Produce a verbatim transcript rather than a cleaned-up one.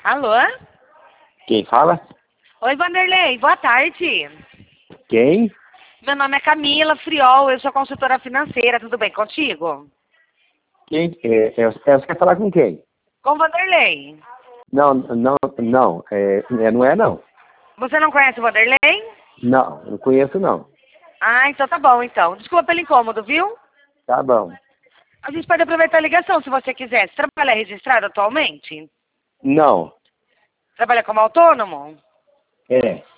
Alô? Quem fala? Oi, Vanderlei, boa tarde. Quem? Meu nome é Camila Friol, eu sou consultora financeira, tudo bem contigo? Quem? É, é, é, você quer falar com quem? Com Vanderlei. Não, não, não. É, é, não é não. Você não conhece o Vanderlei? Não, não conheço não. Ah, então tá bom, então. Desculpa pelo incômodo, viu? Tá bom. A gente pode aproveitar a ligação se você quiser. Você trabalha registrado atualmente? Não. Trabalha como autônomo? É.